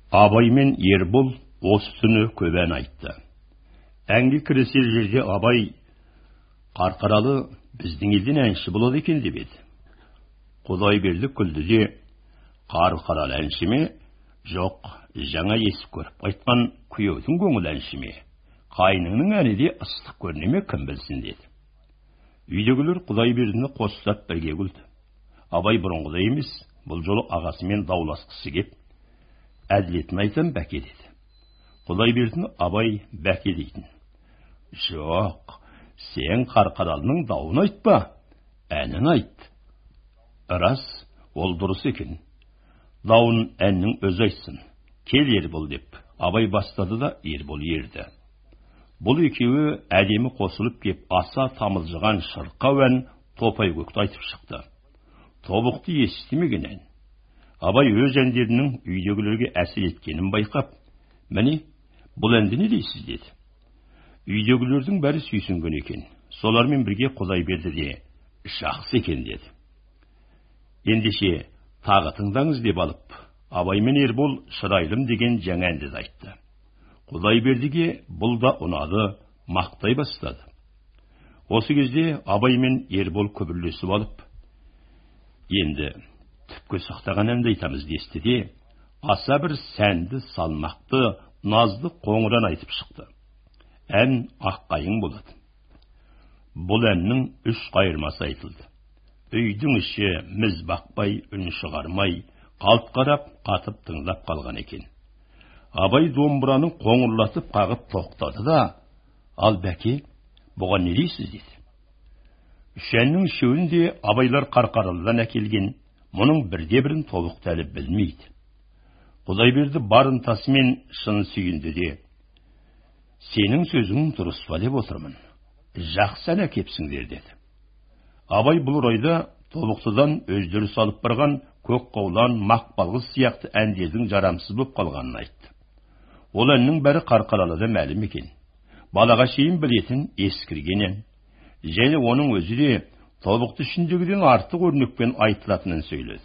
Абай мен Ербол осы түні көп ән айтты. Әнге кірісер жерде Абай Қарқаралы біздің елден әнші болады екен деп еді. Құдайберді күлді де, Қарқаралы әнші ме? Жоқ, жаңа естіп көріп қайтқан күйеудің көңіл әнші ме? Қайныңның әні де ыстық көріне ме, кім білсін деді. Үйдегілер Құдайбердіні қостап бірге күлді. Абай бұрынғыдай емес, бұл жолы ағасымен дауласқысы кеп, әділетін айтам, бәке деді. Құдайбердіні Абай бәке дейтін. Жоқ, сен Қарқаралының дауын айтпа, әнін айт. Рас, ол дұрыс екен. Дауын әннің өзі айтсын. Кел Ербол деп, Абай бастады да Ербол ерді. Бұл екеуі әдемі қосылып кеп, аса тамылжыған шырқау ән Топай көкті айтып шықты. Тобықты естімеген ән. Абай өз әндерінің үйдегілерге әсер еткенін байқап, міне, бұл әнді не дейсіз деді. Үйдегілердің бәрі сүйсінген екен. Солармен бірге Құдайберді де жақсы екен деді. Ендеше тағы тыңдаңыз деп алып, Абай мен Ербол шырайлым деген жаңа әнді айтты. Құдайбердіге бұл да ұнады, мақтай бастады. Осы кезде Абай мен Ербол күбірлесіп алып, енді түпке сақтаған әнді айтамыз десті де, аса бір сәнді, салмақты, назды қоңыран айтып шықты. Ән аққайың болады. Бұл әннің 3 қайырмасы айтылды. Үйдің іші міз бақпай, үн шығармай, қалт қарап, қатып тыңдап қалған екен. Абай домбыраның қоңырлатып қағып тоқтады да, ал бәке, бұған не дейсіз деді. Әннің үшеуін де Абайлар Қарқаралыдан әкелген, мұның бірде-бірін тобықты әлі білмейді. Құдайберді бар ынтасымен шын сүйінді де, сенің сөзің дұрыс па деп отырмын. Жақсы ән әкепсіңдер деді. Абай бұл орайда тобықтыдан өздері салып барған көк қаулан, мақпалғыз сияқты әндердің жарамсыз болып қалғанын айтты. Ол әннің бәрі Қарқаралыда мәлім екен. Балаға шейін білетін ескірген ән. Және оның өзі де тобықты ішіндегіден артық өрнекпен айтылатынын сөйледі.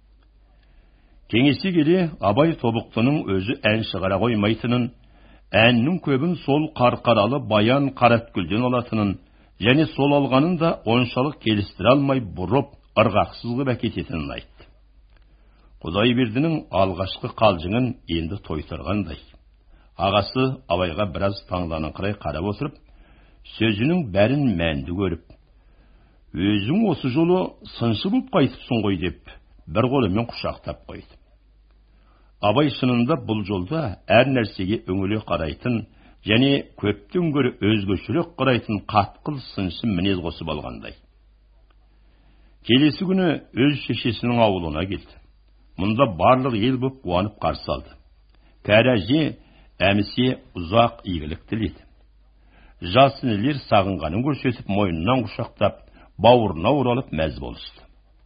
Кеңесе келе Абай тобықтының өзі ән шығара қоймайтынын, әннің көбін сол Қарқаралы Баян Қараткүлден алатынын, және сол алғанын да оншалық келістіре алмай бұрып, ырғақсыз қылып әкететінін айтты. Құдайбердінің алғашқы қалжыңын енді тойтырғандай. Ағасы Абайға біраз таңданыңқырай қарап отырып, сөзінің бәрін мәнді көріп, өзің осы жолы сыншы болып қайтыпсың ғой деп, бір қолымен құшақтап қойды. Абай шынында бұл жолда әр нәрсеге өңіле қарайтын, және көптен гөрі өзгешелік қарайтын қатқыл сыншы мінез қосып алғандай. Келесі күні өз шешесінің ауылына келді. Мұнда барлық ел боп қуанып қарсы алды. Кәрі әже әмісе ұзақ игілік тіледі. Жас інілер сағынғанын көрсетіп, мойнынан құшақтап, бауырына оралып мәз болысты.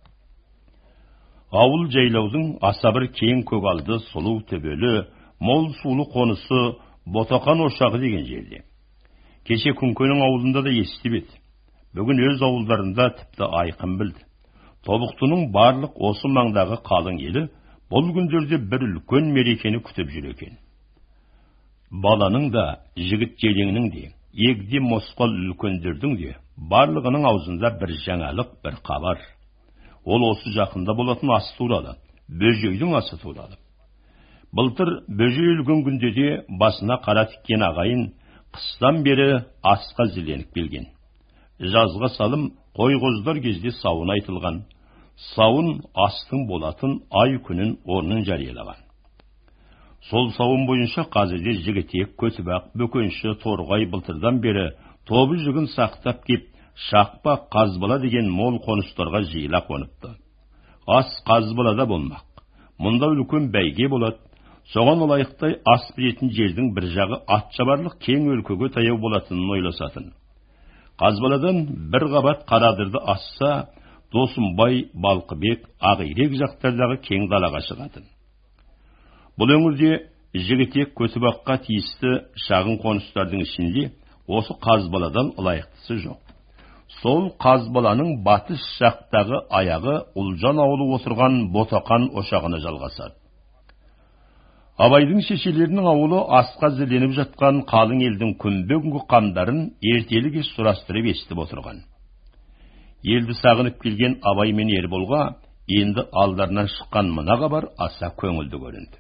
Ауыл жайлаудың аса бір кең көгалды, сұлу төбелі, мол сулы қонысы Ботақан ошағы деген жерде. Кеше Күнкенің ауылында да естіп еді. Бүгін өз ауылдарында тіпті айқын білді. Тобықтының барлық осы маңдағы қалың елі бұл күндерде бір үлкен мерекені күтіп жүр екен. Баланың да, жігіт желеңнің де, егде мосқал үлкендердің де барлығының аузында бір жаңалық, бір хабар. Ол осы жақында болатын ас туралы, бөжейдің асы туралы. Былтыр бөжей өлген күнде де басына қара тіккен ағайын қыстан бері асқа зіленіп келген. Жазға салым қой қоздар кезде сауын айтылған. Сауын астың болатын ай күнін орнын жариялаған. Сол сауын бойынша қазірде жігітек, көтібақ, бөкенші, торғай былтырдан бері тобы жүгін сақтап кеп, шақпа, қазбала деген мол қоныстарға жиыла қоныпты. Ас қазбалада болмақ. Мұнда үлкен бәйге болады. Соған олайықтай ас беретін жердің бір жағы атшабарлық кең өлкөге таяу болатынын ойласатын. Қазбаладан бір қабат қарадырды асса, Досымбай, Балқыбек, Ағирек жақтардағы кең далаға шығатын. Бұл өңірде жігітек, көтібаққа тиісті шағын қоныстардың ішінде осы қазбаладан лайықтысы жоқ. Сол қазбаланың батыс жақтағы аяғы Ұлжан ауылы отырған Ботақан ошағына жалғасады. Абайдың шешелерінің ауылы асқа әзірленіп жатқан қалың елдің күнбе-күнгі қамдарын ертелі кеш сұрастырып естіп отырған. Елді сағынып келген Абай мен Ерболға енді алдарынан шыққан мына хабар аса көңілді көрінді.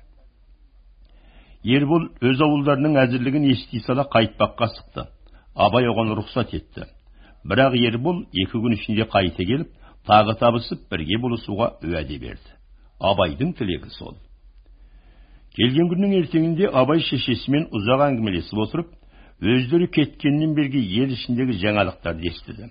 Ербол өз ауылдарының әзірлігін ести сала қайтпаққа асықты. Абай оған рұқсат етті. Бірақ Ербол 2 күн ішінде қайта келіп, тағы табысып бірге болысуға уәде берді. Абайдың тілегі сол. Келген күннің ертеңінде Абай шешесімен ұзақ әңгімелесіп отырып, өздері кеткеннен берге ел ішіндегі жаңалықтарды естіді.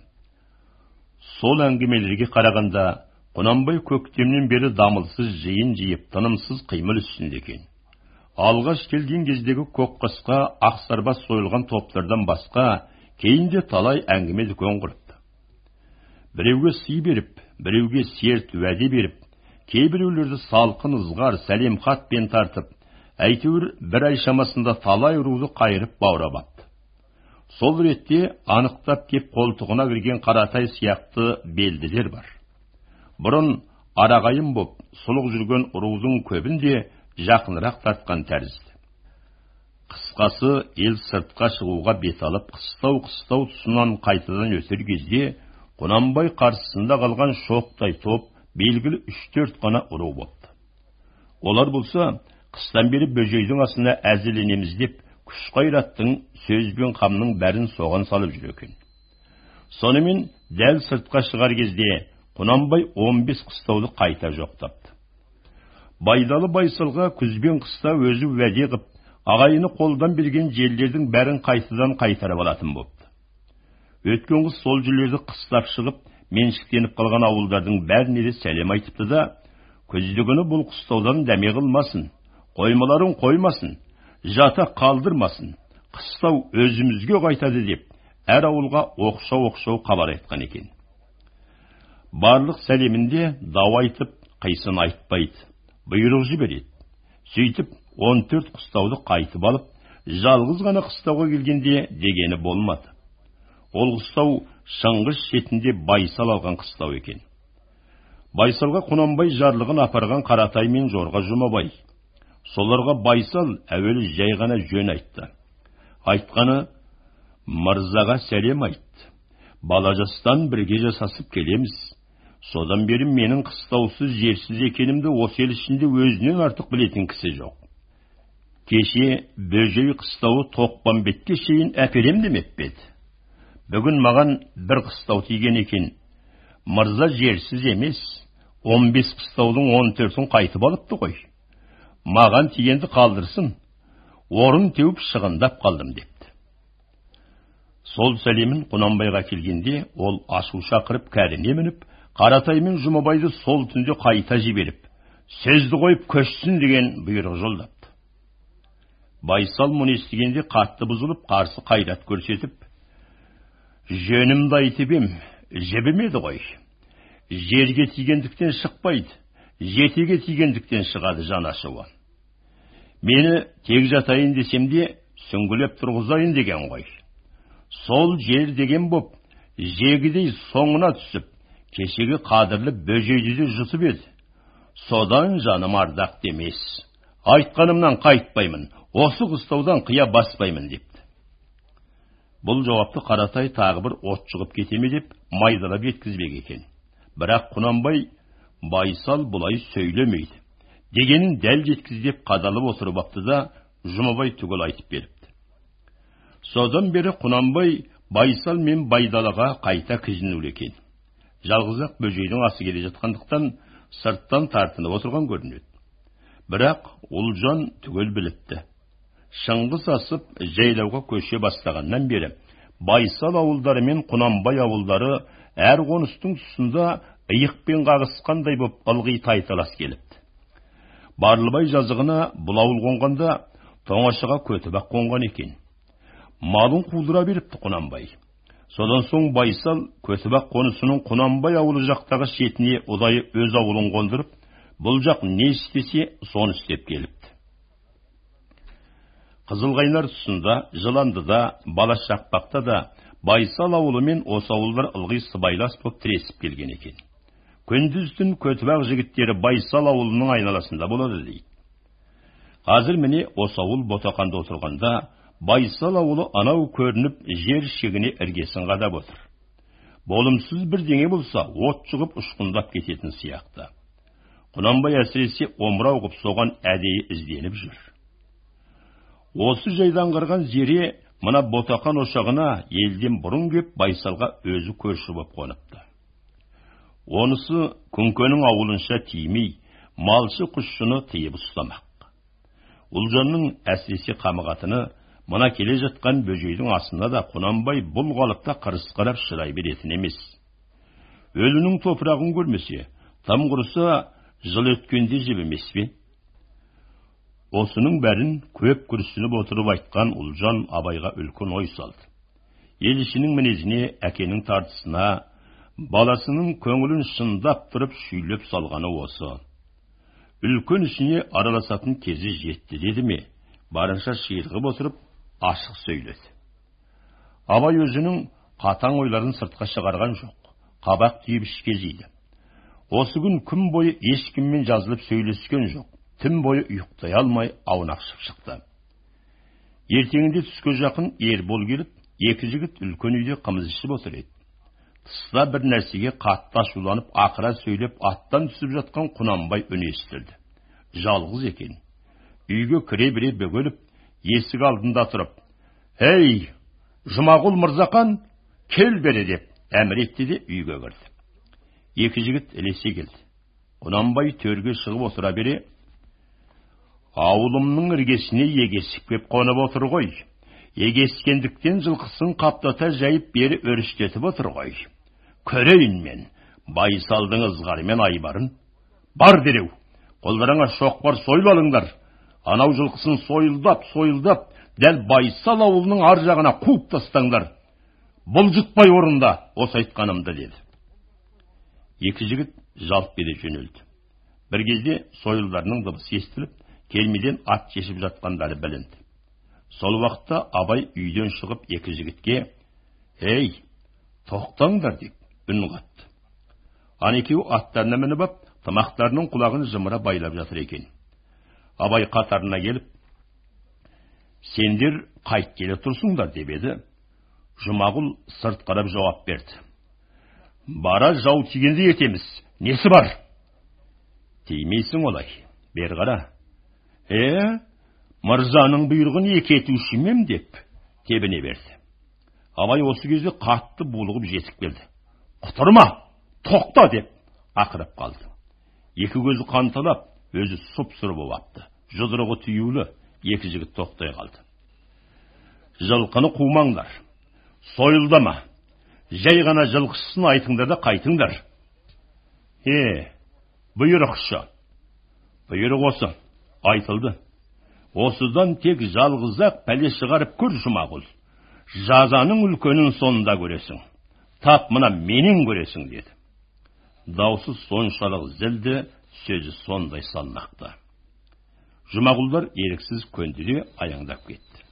Сол әңгімелерге қарағанда, Құнанбай көктемнен бері дамылсыз жиын жиып, тынымсыз қимыл үстінде екен. Алғаш келген кездегі көк қасқа, ақсарбас сойылған топтардан басқа, кейінде талай әңгіме дүкен құрыпты. Біреуге сый беріп, біреуге серт уәде беріп, кейбіреулерді салқын ызғар, сәлем хатпен тартып, әйтеуір бір ай шамасында талай руды қайырып баурап апты. Сол ретте анықтап кеп қолтығына кірген Қаратай сияқты белділер бар. Бұрын арағайын боп, сұлық жүрген рудың көбінде жақынырақ тартқан тәрізді. Қысқасы, ел сыртқа шығуға бет алып, қыстау тұсынан қайтадан өтер кезде, Құнанбай қарсысында қалған шоқтай топ, белгілі 3-4 қана ұру бопты. Олар болса, қыстан бері бөжейдің асына әзірленеміз деп, күш қайраттың сөз бен қамның бәрін соған салып жүр екен. Сонымен дәл сыртқа шығар кезде Құнанбай 15 қыстауды қайта жоқтапты. Байдалы Байсалға күзбен қыста өзі уәде қып, ағайыны қолдан берген жерлердің бәрін қайтадан қайтарып алатын бопты. Өткен қыс сол жерлерді қыстап шығып, меншіктеніп қалған ауылдардың бәріне де сәлем айтыпты да, күздігіні бұл қыстаудан дәме қылмасын, қоймаларын қоймасын, жата қалдырмасын, қыстау өзімізге қайтады деп, әр ауылға оқшау хабар айтқан екен. Барлық сәлемінде дау айтып, қайсын айтпайды, бұйрық жібереді. Сөйтіп 14 қыстауды қайтып алып, жалғыз ғана қыстауға келгенде дегені болмады. Ол қыстау Шыңғыс шетінде Байсал алған қыстау екен. Байсалға Құнанбай жарлығын апарған Қаратай мен Жорға Жұмабай. Соларға Байсал әуелі жай ғана жөн айтты. Айтқаны, мырзаға сәлем айтты. Бала жастан бірге жасасып келеміз. Содан бері менің қыстаусыз жерсіз екенімді осы ел ішінде өзінен артық білетін кісі жоқ. Кеше бөжей қыстауы Тоқпамбетке шейін әперем демеп беді. Бүгін маған бір қыстау тиген екен. Мырза жерсіз емес, 15 қыстаудың 14-ін қайтып алыпты ғой. Маған тигенді қалдырсын, орын теуіп шығындап қалдым депті. Сол сәлемін Құнанбайға келгенде, ол ашу шақырып кәріне мініп, Қаратай мен Жұмабайды сол түнде қайта жіберіп, сөзді қойып көшсін деген бұйрық жолдапты. Байсал мұны естігенде қатты бұзылып, қарсы қайрат көрсетіп, жөнімді айтып ем, жебемеді ғой. Жерге тигендіктен шықпайды, жетеге тигендіктен шығады жан ашуы. Мені тек жатайын десем де, сүңгілеп тұрғызайын деген ғой. Сол жер деген боп, жегідей соңына түсіп, кешегі қадірлі бөжейді де жұтып еді. Содан жаным ардақ демес. Айтқанымнан қайтпаймын, осы қыстаудан қия баспаймын депті. Бұл жауапты Қаратай тағы бір от шығып кетеме деп майдалап еткізбек екен. Бірақ Құнанбай, Байсал бұлай сөйлемейді дегенін дәл жеткіздеп қадалып отырып апты да, Жұмабай түгел айтып беріпті. Содан бері Құнанбай Байсал мен Байдалаға қайта кіжінулі екен. Жалғызақ бөжейдің асы келе жатқандықтан сырттан тартынып отырған көрінеді. Бірақ Ұлжан түгел біліпті. Шыңғыс асып жайлауға көше бастағаннан бері Байсал ауылдары мен Құнанбай ауылдары әр қоныстың тұсында иықпен қағысқандай боп ылғи тайталас келіпті. Барлыбай жазығына бұл ауыл қонғанда тоңашыға көтібақ қонған екен. Малын қудыра беріпті Құнанбай. Содан соң Байсал көтібақ қонысының Құнанбай ауылы жақтағы шетіне ұдайы өз ауылын қондырып, бұл жақ не істесе соны істеп келіпті. Қызылқайнар тұсында, Жыландыда, Балашақпақта да Байсал ауылы мен осы ауылдар ылғи сыбайлас боп тіресіп келген екен. Күндіз түн көтібақ жігіттері Байсал ауылының айналасында болады дейді. Қазір міне осы ауыл Ботақанда отырғанда, Байсал ауылы анау көрініп жер шегіне іргесін қадап отыр. Болымсыз бірдеңе болса, от шығып ұшқындап кететін сияқты. Құнанбай әсіресе омырау қып соған әдейі ізденіп жүр. Осы жайдан қырған Зере мына Ботақан ошағына елден бұрын кеп Байсалға өзі көрші боп қоныпты. Онысы Күнкенің ауылынша тимей, малшы құшшыны тыйып ұстамақ. Ұлжанның әсіресе қамығатыны мына келе жатқан бөжейдің асында да Құнанбай бұл қалыпта қырысқарап шырай беретін емес. Өлінің топырағын көрмесе, там құрыса жыл өткенде жебемес пе? Осының бәрін көп күрсініп отырып айтқан Ұлжан абайға үлкен ой салды. Ел ішінің мінезіне, әкенің тартысына, баласының көңілін шындап тұрып шүйлеп салғаны осы. Үлкен ішіне араласатын кезі жетті деді ме, барынша ширғып отырып ашық сөйледі. Абай өзінің қатаң ойларын сыртқа шығарған жоқ, қабақ түйіп ішке жейді. Осы күн күн бойы ешкіммен жазылып сөйлескен жоқ, түн бойы ұйықтай алмай аунақшып шықты. Ертеңінде түске жақын Ербол келіп, екі жігіт үлкен үйде қымыз ішіп отыр еді. Тыста бір нәрсеге қатты ашуланып, ақыра сөйлеп аттан түсіп жатқан Құнанбай үн естілді. Жалғыз екен. Үйге кіре бере бөгеліп, есік алдында тұрып, «Ей, Жұмағұл Мырзақан, кел бері» деп әмір етті де үйге кірді. Екі жігіт ілесе келді. Құнанбай төрге шығып отыра бере, «Ауылымның іргесіне егесіп кеп қонып отыр ғой. Егескендіктен жылқысын қаптата жайып бері өрістетіп отыр ғой. Көрейін мен, Байсалдың ызғары мен айбарын. Бар дереу, қолдарыңа шоқпар сойыл алыңдар. Анау жылқысын сойылдап, дәл Байсал ауылының ар жағына қуып тастаңдар. Бұлжытпай орында осы айтқанымды» деді. Екі жігіт жалт бере жөнелді. Бір кезде сойылдарының дыбысы естіліп, келмеден ат жешіп жатқандары білінді. Сол уақытта Абай үйден шығып екі жігітке, «Ей, тоқтаңдар» деп үн қатты. Ан екеуі аттарына мініп ап, тымақтарының құлағын жымыра байлап жатыр екен. Абай қатарына келіп, «Сендер қайт келе тұрсыңдар» деп еді. Жұмағұл сырт қарап жауап берді. «Бара жау тигенде етеміз, несі бар?» «Теймейсің олай, бер қара». Мырзаның бұйрығын екі етуші мем» деп тебіне берді. Абай осы кезде қатты булығып жетіп келді. «Құтырма, тоқта» деп ақырып қалды. Екі көзі қанталап, өзі сұп-сұр болапты. Жұдырығы түйулі, екі жігіт тоқтай қалды. «Жылқыны қумаңдар, сойылдама, жай ғана жылқышысын айтыңдар да қайтыңдар». Бұйрықшы. Бұйрық осы, айтылды. Осыдан тек жалғызақ пәле шығарып көр Жұмағұл. Жазаның үлкенін сонда көресің. Тап мына менен көресің» деді. Даусы соншалық зілді, сөзі сондай салмақты. Жұмағұлдар еріксіз көндіре аяңдап кетті.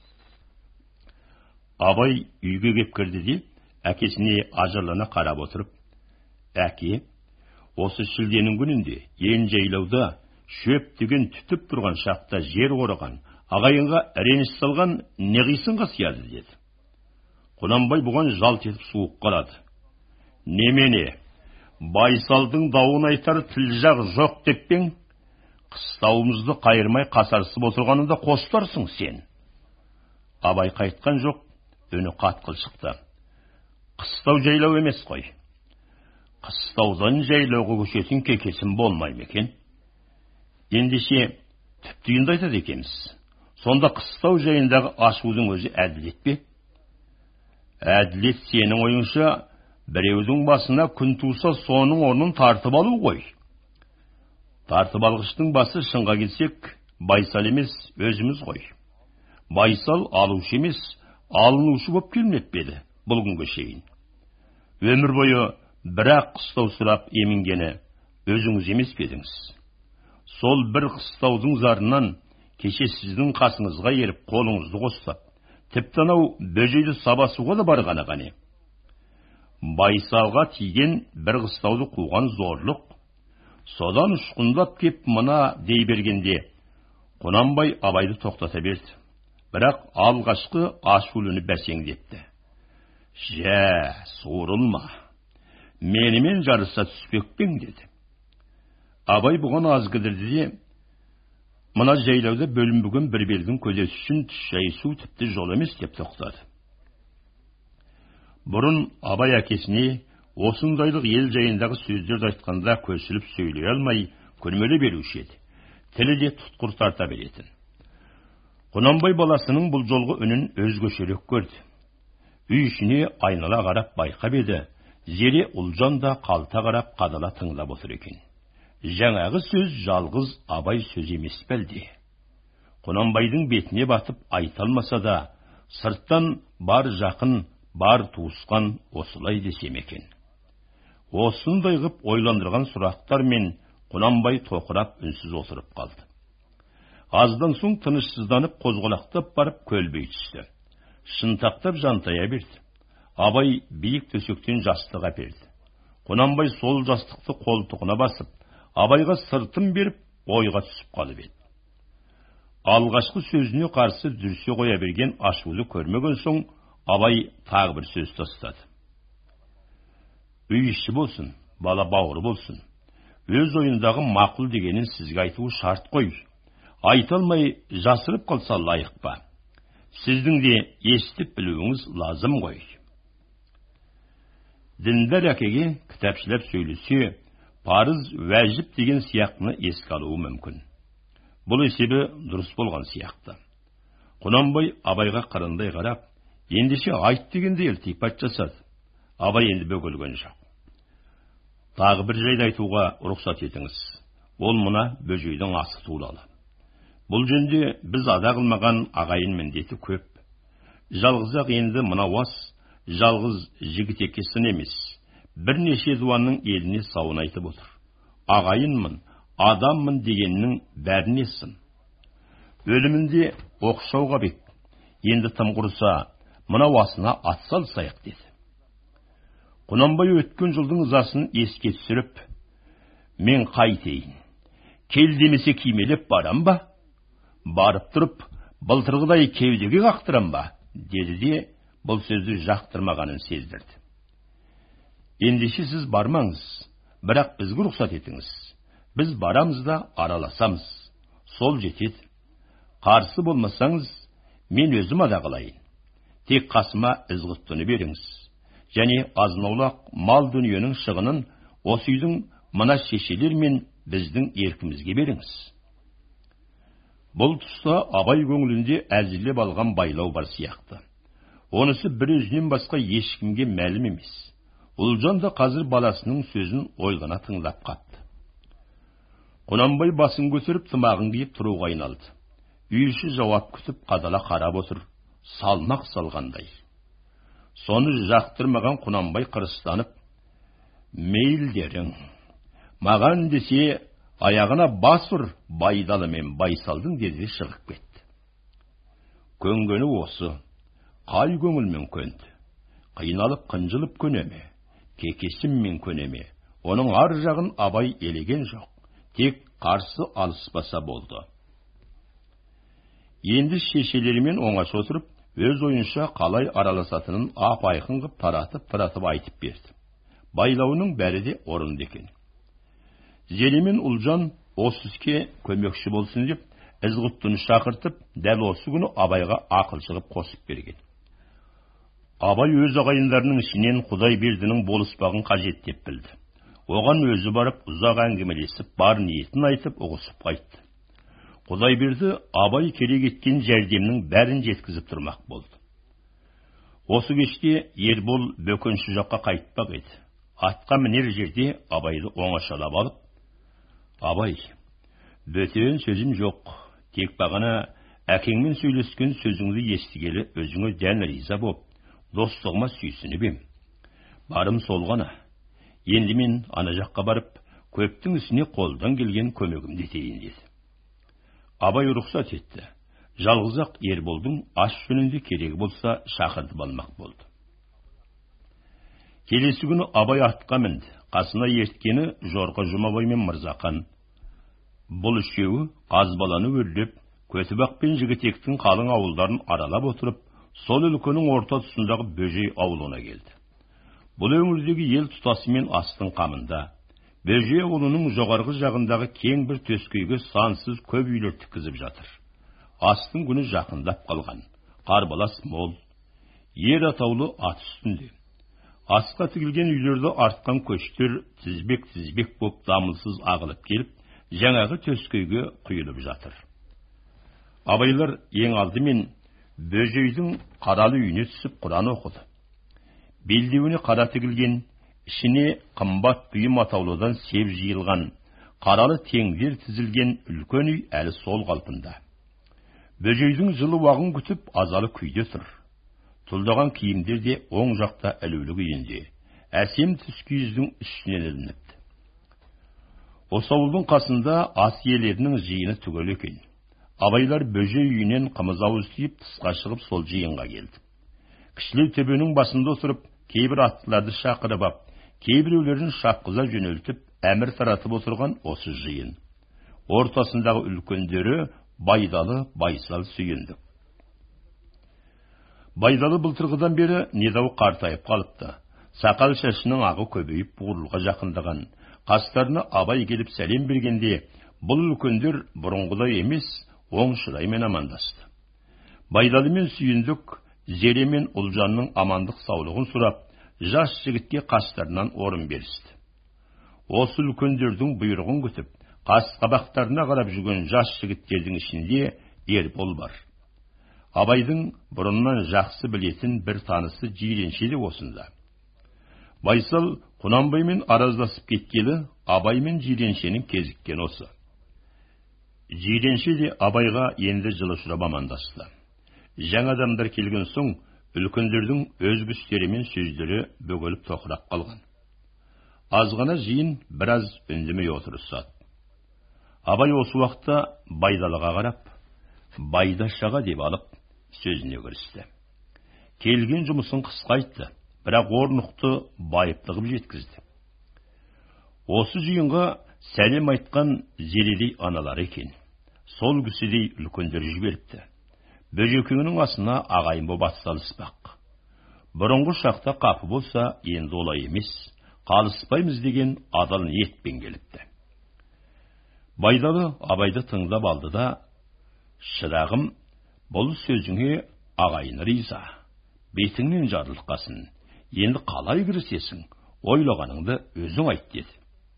Абай үйге кеп кірді де, әкесіне ажарлана қарап отырып, «Әке, осы шілденің күнінде ен жайлауда шөп деген түтіп тұрған шақта жер қорыған, ағайынға реніш салған не қисынға сияды» деді. Құнанбай бұған жалт етіп суық қалады. «Немене, Байсалдың дауын айтар тіл жақ жоқ деп пең? Қыстауымызды қайырмай қасарысып отырғанында қостарсың сен». Абай қайтқан жоқ, үні қатқыл шықты. «Қыстау жайлау емес қой. Қыстаудан жайлауға көшетін кекесін болмай ма екен? Ендеше түптейінді айтады екеміз. Сонда қыстау жайындағы ашудың өзі әділет пе?» «Әділет сенің ойыңша біреудің басына күн туса соның орнын тартып алу ғой. Тартып алғыштың басы шынға келсек, Байсал емес, өзіміз ғой. Байсал алушы емес, алынушы боп келмеппеді бұл күнге шейін. Өмір бойы бірақ қыстау сұрап емінгені өзіңіз емес педіңіз. Сол бір қыстаудың зарынан кеше сіздің қасыңызға еріп қолыңызды қостап, тіпті анау бөжейді сабасуға да барғаны ғане. Байсалға тиген бір қыстауды қуған зорлық. Содан ұшқындап кеп мына дей бергенде, Құнанбай абайды тоқтата берді. Бірақ алғашқы ашулыны бәсеңдетті. Суырылма. Менімен жарыса түспекпең деді. Абай бұған аз кідірді де, мына жайлауда бөлінбеген бір белдің көдесі үшін шайысу тіпті жол емес деп тоқтады. Бұрын Абай әкесіне осындайлық ел жайындағы сөздерді айтқанда көсіліп сөйлей алмай көрмелі беруші еді. Тілі де тұтқыр тарта беретін. Құнанбай баласының бұл жолғы үнін өзгешелік көрді. Үй ішіне айнала қарап байқап еді, Зере Ұлжан да қалта қарап қадала тыңдап отыр екен. Жаңағы сөз жалғыз Абай сөз емес бәлде. Құнанбайдың бетіне батып айталмаса да, сырттан бар жақын, бар туысқан осылай десем екен. Осындай ғып ойландырған сұрақтар мен Құнанбай тоқырап үнсіз отырып қалды. Аздан соң тынышсызданып қозғалақтап барып көлбей түсті. Шынтақтап жантая берді. Абай биік төсектен жастық әперді. Құнанбай сол жастықты қолтығына басып, Абайға сыртын беріп, ойға түсіп қалып еді. Алғашқы сөзіне қарсы дүрсе қоя берген ашулы көрмеген соң, Абай тағы бір сөз тастады. Үй іші болсын, бала бауыр болсын. Өз ойындағы мақұл дегенін сізге айтуы шарт қой. Айталмай жасырып қалса лайық па? Сіздің де естіп білуіңіз лазым ғой. Діндар әкеге кітапшылап сөйлесе, парыз, уәжіп деген сияқтыны еске алуы мүмкін. Бұл есебі дұрыс болған сияқты. Құнанбай Абайға қырындай қарап, ендеше айт дегенде ілтипат жасады. Абай енді бөгелген жоқ. Тағы бір жайды айтуға рұқсат етіңіз. Ол мына бөжейдің асы туралы. Бұл жөнде біз ада қылмаған ағайын міндеті көп. Жалғыз-ақ енді мына уас жалғыз жігітекке сын емес. Бірнеше дуанның еліне сауын айтып отыр. Ағайынмын, адаммын дегеннің бәріне сын. Өлімінде оқшауға бек. Енді тым құрса, мына уасына ат салсайық деді. Құнанбай өткен жылдың ызасын еске түсіріп, мен қайтейін, кел демесе кимелеп барам ба? Барып тұрып, былтырғыдай кеудеге қақтырам ба? Деді де, бұл сөзді жақтырмағанын сездірді. Ендеше сіз бармаңыз, бірақ бізге рұқсат етіңіз. Біз барамыз да араласамыз. Сол жетеді. Қарсы болмасаңыз, мен өзім ада қылайын. Тек қасыма ізғұттыны беріңіз. Және азынаулақ мал дүниенің шығынын осы үйдің мына шешелер мен біздің еркімізге беріңіз. Бұл тұста Абай көңілінде әзірлеп алған байлау бар сияқты. Онысы бір өзінен басқа ешкімге мәлім емес. Ұлжан да қазір баласының сөзін ойлана тыңдап қапты. Құнанбай басын көтеріп тымағын киіп тұруға айналды. Үй іші жауап күтіп қадала қарап отыр, салмақ салғандай. Соны жақтырмаған Құнанбай қырыстанып, мейлдерің, маған десе аяғына бас ұр, байдалы мен байсалдың деді шығып кетті. Көнгені осы, қай көңілмен көнді? Қиналып қынжылып көнеме, кекесіммен көнеме, оның ар жағын Абай елеген жоқ, тек қарсы алыспаса болды. Енді шешелерімен оңаша отырып, өз ойынша қалай араласатынын ап-айқын қып таратып айтып берді. Байлауының бәрі де орынды екен. Зере мен Ұлжан осы іске көмекші болсын деп, ізғұттыны шақыртып, дәл осы күні Абайға ақыл шығып қосып берген. Абай өз ағайындарының ішінен Құдайбердінің болыспағын қажет деп білді. Оған өзі барып, ұзақ әңгімелесіп, бар ниетін айтып, ұғысып қайтты. Құдайберді Абай керек еткен жәрдемнің бәрін жеткізіп тұрмақ болды. Осы кеште Ербол бөкенші жаққа қайтпақ еді. Атқа мінер жерде Абайды оңашалап алып, Абай, бөтен сөзім жоқ, тек бағана әкеңмен сөйлескен сөзіңді естігелі өзіңе дән риза боп, достығыма сүйсініп ем. Барым сол ғана. Енді мен ана жаққа барып, көптің ісіне қолдан келген көмегімді етейін деді. Абай рұқсат етті. Жалғыз-ақ Ерболдың аш жөнінде керегі болса шақыртып алмақ болды. Келесі күні Абай атқа мінді. Қасына ерткені Жорға Жұмабай мен Мырзақан. Бұл үшеуі қазбаланы өрлеп, Көтібақ пен Жігітектің қалың ауылдарын аралап отырып, сол өлкенің орта тұсындағы Бөжей ауылына келді. Бұл өңірдегі ел тұтасымен астың қамында. Бөжей ауылының жоғарғы жағындағы кең бір төскейге сансыз көп үйлер тіккізіп жатыр. Астың күні жақындап қалған. Қарбалас мол. Ер атаулы ат үстінде. Асқа тігілген үйлерді артқан көштер тізбек боп дамылсыз ағылып келіп, жаңағы төскейге құйылып жатыр. Абайлар ең алдымен Бөжейдің қаралы үйіне түсіп Құран оқыды. Белдеуіне қара тігілген, ішіне қымбат бұйым атаулыдан сеп жиылған, қаралы теңдер тізілген үлкен үй әлі сол қалпында. Бөжейдің жылы уағын күтіп азалы күйде тұр. Тұлдаған киімдер де оң жақта ілулі күйінде, әсем түскүйіздің үстінен ілініпті. Осы ауылдың қасында ас иелерінің жиыны түгел екен. Абайлар Бөжей үйінен қымыз ауыз тиіп тысқа шығып сол жиынға келді. Кішілеу төбенің басында отырып, кейбір аттыларды шақырып ап, кейбіреулерін шапқыза жөнелтіп, әмір таратып отырған осы жиын. Ортасындағы үлкендері Байдалы, Байсал, Сүйіндік. Байдалы былтырғыдан бері недау қартайып қалыпты. Сақал шашының ағы көбейіп буырылға жақындаған. Қастарына Абай келіп сәлем бергенде, бұл үлкендер бұрынғыдай емес, оң шыраймен амандасты. Байдалы мен Сүйіндік Зере мен Ұлжанның амандық саулығын сұрап, жас жігітке қастарынан орын берісті. Осы үлкендердің бұйрығын күтіп, қас қабақтарына қарап жүрген жас жігіттердің ішінде Ербол бар. Абайдың бұрыннан жақсы білетін бір танысы Жиренше де осында. Байсал Құнанбаймен араздасып кеткелі, Абай мен Жиреншенің кезіккен осы. Жиренше де Абайға енді жылы сұрап амандасты. Жаңа адамдар келген соң, үлкендердің өз күстері мен сөздері бөгіліп тоқырап қалған. Азғана жиын біраз үндемей отырысады. Абай осы уақытта Байдалыға қарап, Байдашаға деп алып, сөзіне кірісті. Келген жұмысын қысқа айтты, бірақ орнықты байыптығып жеткізді. Осы жиынға сәлем айтқан Зередей аналар екен. Сол кісідей үлкендер жіберіпті. Бөжекеңнің асына ағайын боп атсалыспақ. Бұрынғы шақта қапы болса, енді олай емес, қалыспаймыз деген адал ниетпен келіпті. Байдалы Абайды тыңдап алды да, шырағым, бұл сөзіңе ағайын риза. Бетіңнен жарылқасын. Енді қалай кірісесің? Ойлағаныңды өзің айт деді.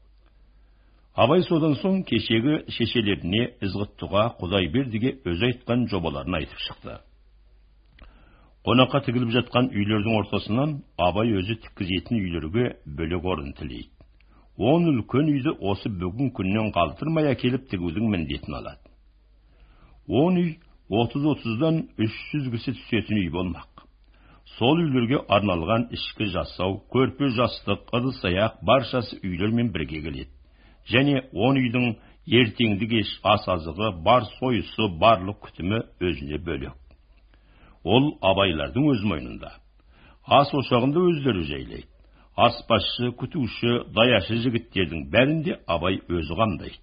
Абай содан соң кешегі шешелеріне Ізғұттыға Құдайбердіге өз айтқан жобаларын айтып шықты. Қонаққа тігіліп жатқан үйлердің ортасынан Абай өзі тіккізетін үйлерге бөлек орын тілейді. 10 үлкен үйді осы бүгін күннен қалдырмай әкеліп тігудің міндетін алады. 10 үй 30-30-дан 300 кісі түсетін үй болмақ. Сол үйлерге арналған ішкі жасау, көрпе жастық, ыдыс-аяқ баршасы үйлермен бірге келеді. Және 10 үйдің ертеңді кеш ас азығы, бар сойысы, барлық күтімі өзіне бөлек. Ол абайлардың өз мойнында. Ас ошағында өздері жайлайды. Аспазшы, күтуші, даяшы жігіттердің бәрінде Абай өзі қамдайды.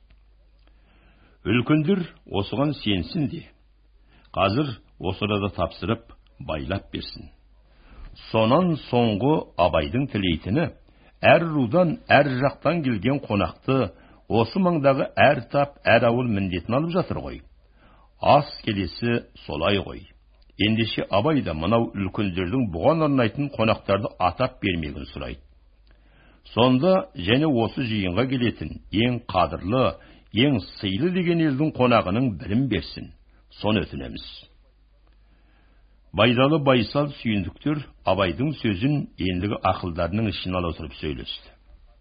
Үлкендер осыған сенсін де. Қазір осы арада тапсырып, байлап берсін. Сонан соңғы Абайдың тілейтіні, әр рудан, әр жақтан келген қонақты осы маңдағы әр тап, әр ауыл міндетін алып жатыр ғой. Ас келесі солай ғой. Ендеше Абай да мынау үлкендердің бұған арнайтын қонақтарды атап бермегін сұрайды. Сонда және осы жиынға келетін ең қадірлі, ең сыйлы деген елдің қонағының бірін берсін. Соны өтінеміз. Байдалы, Байсал, Сүйіндіктер Абайдың сөзін ендігі ақылдарының ішін ала отырып сөйлесті.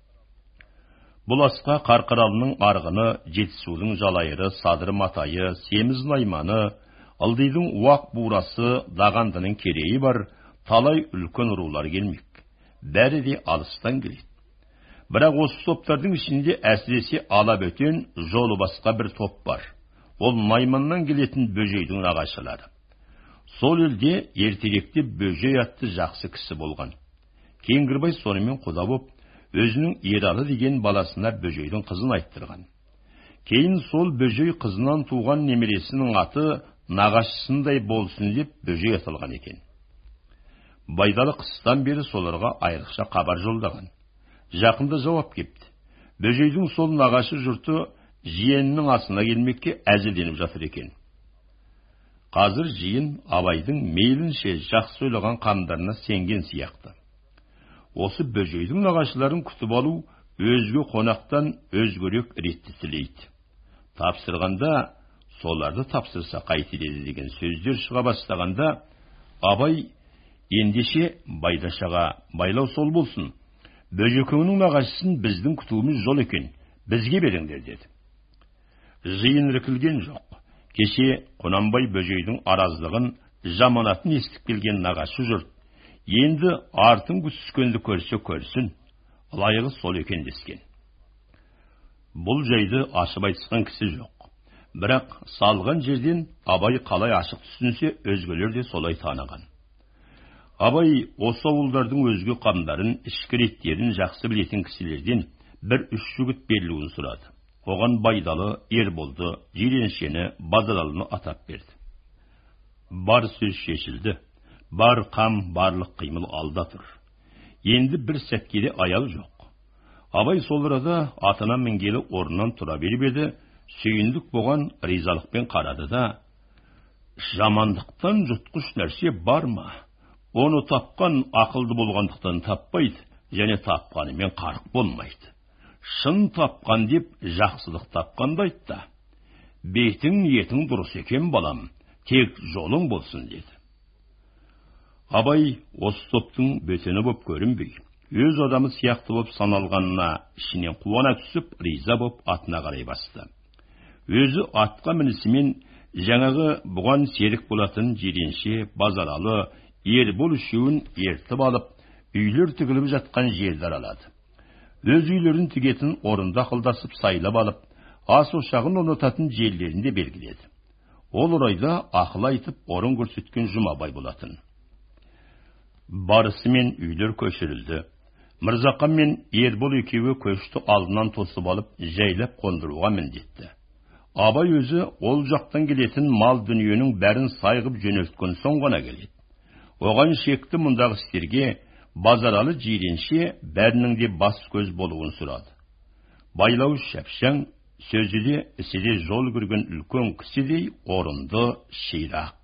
Бұл асқа Қарқаралының арғыны, Жетісудың жалайыры, Садыр матайы, Семіз найманы, Ылдидың уақ бурасы, Дағандының керейі бар, талай үлкен рулар келмек. Бәрі де алыстан келеді. Бірақ осы топтардың ішінде әсіресе Алабөтен жолы басқа бір топ бар. Ол Найманнан келетін Бөжейдің нағашылары. Сол елде ертеректе Бөжей атты жақсы кісі болған. Кеңгірбай сонымен құда боп, өзінің Ералы деген баласына Бөжейдің қызын айттырған. Кейін сол бөжей қызынан туған немересінің аты нағашысындай болсын деп бөжей аталған екен. Байдалы қыстан бері соларға айрықша хабар жолдаған. Жақында жауап кепті. Бөжейдің сол нағашы жұрты жиенінің асына келмекке әзірленіп жатыр екен. Қазір жиын Абайдың мейлінше жақсы ойлаған қамдарына сенген сияқты. Осы бөжейдің нағашыларын күтіп алу өзге қонақтан өзгерек ретті тілейді. Тапсырғанда соларды тапсырса қайтеді деген сөздер шыға бастағанда Абай ендеше Байдашаға байлау сол болсын. Бөжекеңнің нағашысын біздің күтуіміз жол екен, бізге беріңдер деді. Жиын іркілген жоқ. Кеше Құнанбай бөжейдің араздығын, жаманатын естіп келген нағашы жұрт енді артын күскенді көрсе көрсін, лайығы сол екен дескен. Бұл жайды ашып айтысқан кісі жоқ. Бірақ салған жерден Абай қалай ашық түсінсе, өзгелер де солай таныған. Абай осы ауылдардың өзге қамдарын, ішкі реттерін жақсы білетін кісілерден бір үш жігіт берілуін сұрады. Оған Байдалы, Ерболды, Жиреншені, Базаралыны атап берді. Бар сөз шешілді. Бар қам, барлық қимыл алда тұр. Енді бір сәткеде аял жоқ. Абай сол арада атына мінгелі орнынан тұра беріп еді, сүйіндік болған ризалықпен қарады да: жамандықтан жұтқыш нәрсе бар ма? Оны тапқан ақылды болғандықтан таппайды, және тапқанымен қарық болмайды. Шын тапқан деп жақсылық тапқанды айтты. Бетің ниетің дұрыс екен балам, тек жолың болсын деді. Абай осы топтың бөтені боп көрінбей, өз адамы сияқты боп саналғанына ішінен қуана түсіп, риза боп атына қарай басты. Өзі атқа мінісімен жаңағы бұған серік болатын Жиренше, Базаралы, Ербол үшеуін ертіп алып, үйлер тігіліп жатқан жерді аралады. Өз үйлерін тігетін орында ақылдасып сайлап алып, ас ошағын орнататын жерлерінде белгіледі. Ол орайда ақыл айтып, орын көрсеткен Жұмабай болатын. Барысымен үйлер көшірілді. Мырзақан мен Ербол екеуі көшті алдынан тосып алып, жайлап қондыруға міндетті. Абай өзі ол жақтан келетін мал дүниенің бәрін сайғып жөнелткен соң ғана келеді. Оған шекті мұндағы істерге Базаралы, Жиренше бәрінің де бас көз болуын сұрады. Байлау шапшаң, сөзі де ісі де жол көрген үлкен кісідей орынды, ширақ.